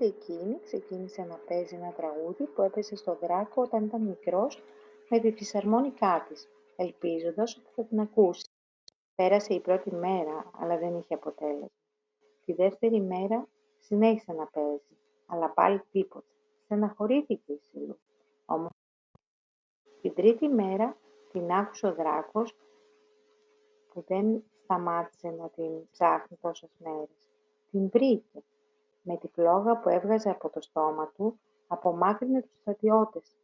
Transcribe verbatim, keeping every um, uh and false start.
Έτσι εκείνη ξεκίνησε να παίζει ένα τραγούδι που έπαιζε στο Δράκο όταν ήταν μικρός με τη φυσαρμόνικά της, ελπίζοντας ότι θα την ακούσει. Πέρασε η πρώτη μέρα, αλλά δεν είχε αποτέλεσμα. Τη δεύτερη μέρα συνέχισε να παίζει, αλλά πάλι τίποτα. Στεναχωρήθηκε η Σιλού. Όμως την τρίτη μέρα την άκουσε ο Δράκος που δεν σταμάτησε να την ψάχνει τόσες μέρες. Την βρήκε. Με τη φλόγα που έβγαζε από το στόμα του, απομάκρυνε τους στρατιώτες